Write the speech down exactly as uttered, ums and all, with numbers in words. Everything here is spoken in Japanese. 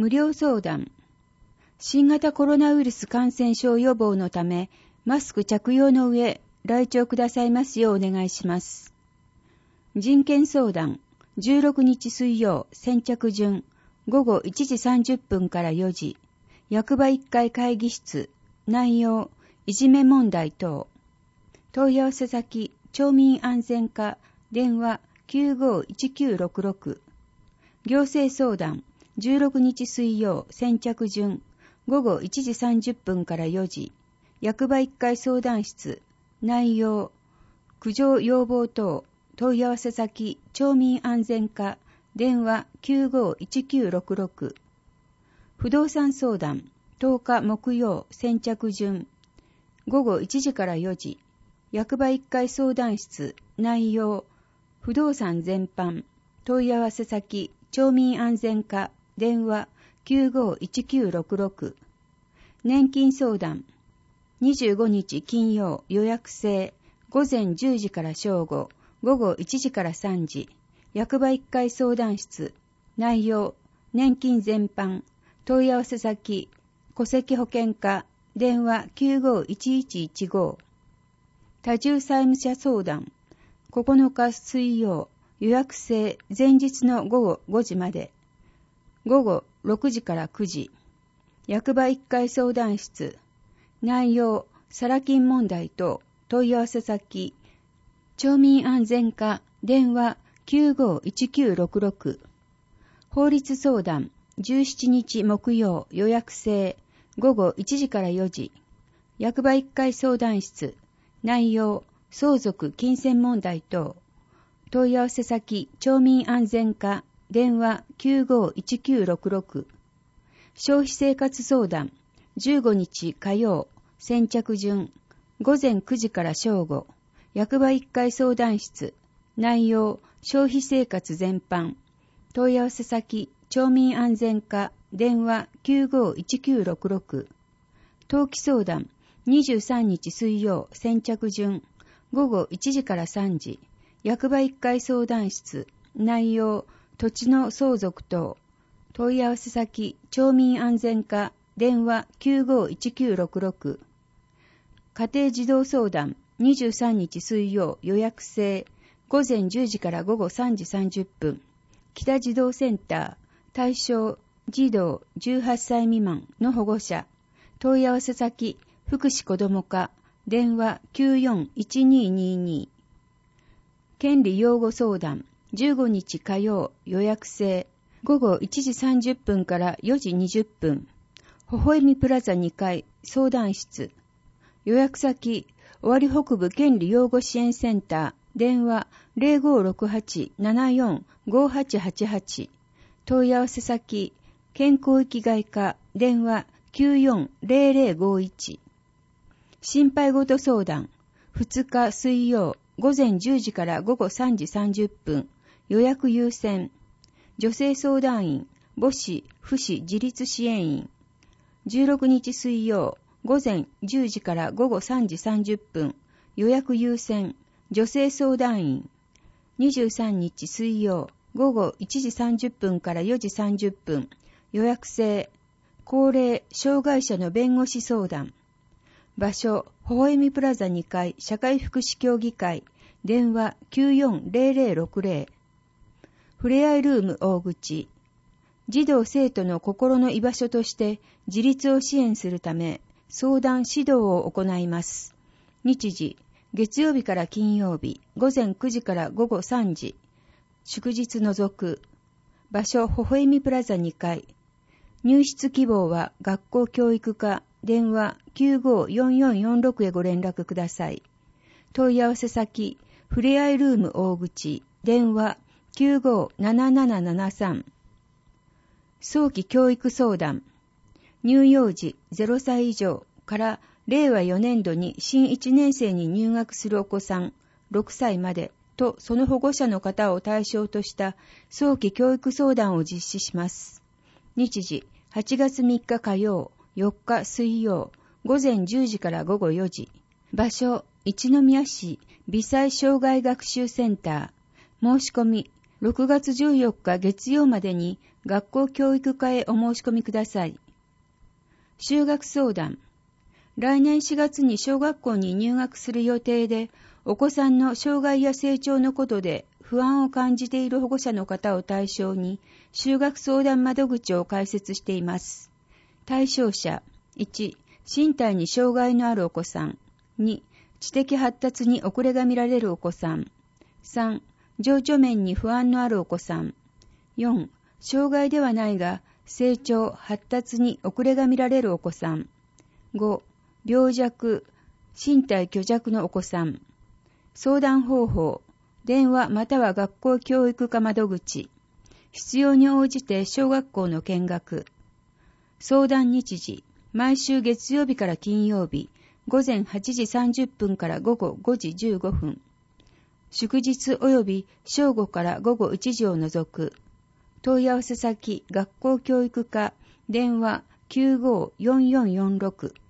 無料相談。新型コロナウイルス感染症予防のため、マスク着用の上、来庁くださいますようお願いします。人権相談。じゅうろくにち水曜、先着順、ごごいちじさんじゅっぷんからよじ、役場いっかい会議室、内容、いじめ問題等。問い合わせ先、町民安全課、電話きゅうごいちきゅうろくろく。行政相談。じゅうろくにち水曜、先着順、ごごいちじさんじゅっぷんからよじ、役場いっかい相談室、内容、苦情要望等、問い合わせ先、町民安全課、電話きゅうごいちきゅうろくろく。不動産相談、とおか木曜、先着順、ごごいちじからよじ、役場いっかい相談室、内容、不動産全般、問い合わせ先、町民安全課、電話きゅうごいちきゅうろくろく。年金相談。にじゅうごにち金曜予約制。午前じゅうじから正午、午後いちじからさんじ。役場いっかい相談室。内容、年金全般。問い合わせ先、戸籍保険課。電話きゅうごいちいちいちご。多重債務者相談。ここのか水曜予約制。前日の午後ごじまで。午後ろくじからくじ。役場いっかい相談室。内容、サラ金問題等。問い合わせ先。町民安全課。電話きゅうごいちきゅうろくろく。法律相談。じゅうしちにち木曜予約制。午後いちじからよじ。役場いっかい相談室。内容、相続金銭問題等。問い合わせ先。町民安全課。電話きゅうごいちきゅうろくろく。消費生活相談。じゅうごにち火曜、先着順、午前くじから正午、役場いっかい相談室。内容、消費生活全般。問い合わせ先、町民安全課、電話きゅうごいちきゅうろくろく。登記相談。にじゅうさんにち水曜、先着順、午後いちじからさんじ、役場いっかい相談室。内容、土地の相続等。問い合わせ先、町民安全課、電話きゅうごいちきゅうろくろく。家庭児童相談。にじゅうさんにち水曜予約制。午前じゅうじから午後さんじさんじゅっぷん。北児童センター。対象、児童じゅうはっさい未満の保護者。問い合わせ先、福祉子ども課。電話きゅうよんいちににに。権利擁護相談。じゅうごにち火曜予約制。午後いちじさんじゅっぷんからよじにじゅっぷん。微笑みプラザにかい相談室。予約先、尾張北部権利擁護支援センター。電話 ゼロごろくはちななよんごはちはちはち。問い合わせ先、健康域外科。電話きゅうよんゼロゼロごいち。心配事相談。ふつか水曜午前じゅうじから午後さんじさんじゅっぷん。予約優先。女性相談員、母子、父子自立支援員。じゅうろくにち水曜、午前じゅうじから午後さんじさんじゅっぷん。予約優先。女性相談員。にじゅうさんにち水曜、午後いちじさんじゅっぷんからよじさんじゅっぷん。予約制。高齢、障害者の弁護士相談。場所、微笑みプラザにかい社会福祉協議会。電話きゅうよんゼロゼロろくゼロ。ふれあいルーム大口。児童生徒の心の居場所として自立を支援するため相談指導を行います。日時、月曜日から金曜日、午前くじから午後さんじ。祝日除く。場所、微笑みプラザにかい。入室希望は学校教育課。電話きゅうごよんよんよんろくへご連絡ください。問い合わせ先、ふれあいルーム大口。電話きゅうごななななななさん。早期教育相談。乳幼児ゼロさい以上かられいわよねんどに新いちねん生に入学するお子さんろくさいまでとその保護者の方を対象とした早期教育相談を実施します。日時、はちがつみっか火曜、よっか水曜、午前じゅうじから午後よじ。場所、一宮市微細障害学習センター。申し込み、 ろくがつじゅうよっか月曜までに学校教育課へお申し込みください。就学相談。来年しがつに小学校に入学する予定で、お子さんの障害や成長のことで不安を感じている保護者の方を対象に、就学相談窓口を開設しています。対象者、いち、身体に障害のあるお子さん。に、知的発達に遅れが見られるお子さん。さん、情緒面に不安のあるお子さん。よん、障害ではないが、成長、発達に遅れが見られるお子さん。ご、病弱、身体虚弱のお子さん。相談方法、電話または学校教育課窓口。必要に応じて小学校の見学。相談日時、毎週月曜日から金曜日、ごぜんはちじさんじゅっぷんから午後ごじじゅうごふん。祝日及び正午から午後いちじを除く。問い合わせ先、学校教育課、電話 きゅうごーよんよんよんろく。